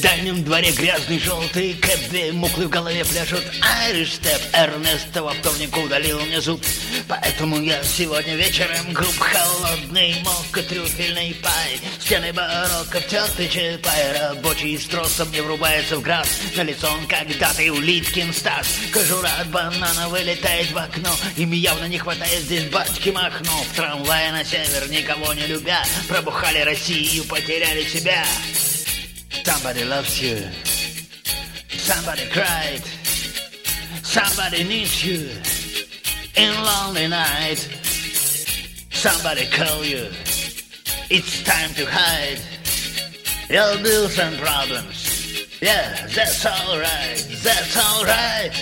дальнем дворе грязный желтый кэп, две муклы в голове пляшут Irish step. Эрнест во вторник удалил мне зуб, поэтому я сегодня вечером груб. Холодный мозг и трюфельный пай, стены барокко втертый чапай. Рабочий с тросом не врубается в град, на лицо он когда-то и Улиткин Стас. Кожура от банана вылетает в окно, им явно не хватает здесь батьки Махно. В трамвае на север, никого не любя, пробухали Россию, потеряли себя. Somebody loves you, somebody cried, somebody needs you in lonely night. Somebody call you, it's time to hide your bills and problems. Yeah, that's alright, that's alright.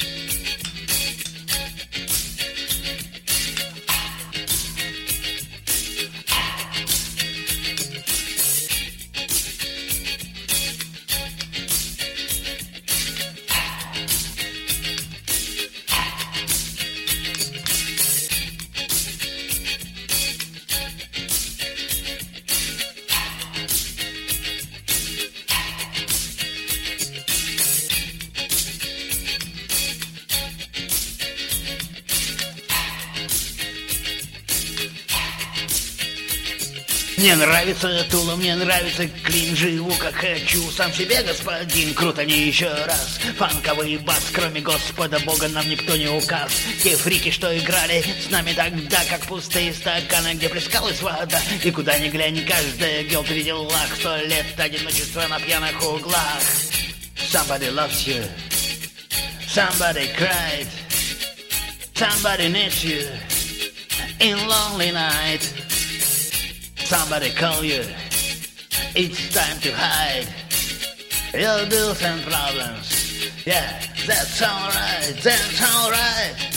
Мне нравится Тула, мне нравится Клин, живу как хочу, сам себе господин. Круто не еще раз, фанковый бас, кроме Господа Бога нам никто не указ. Те фрики, что играли с нами тогда, как пустые стаканы, где плескалась вода. И куда ни глянь, каждая гел при делах, 100 лет одиночества на пьяных углах. Somebody loves you, somebody cried, somebody needs you in lonely night. Somebody call you, it's time to hide your bills and problems. Yeah, that's alright, that's alright.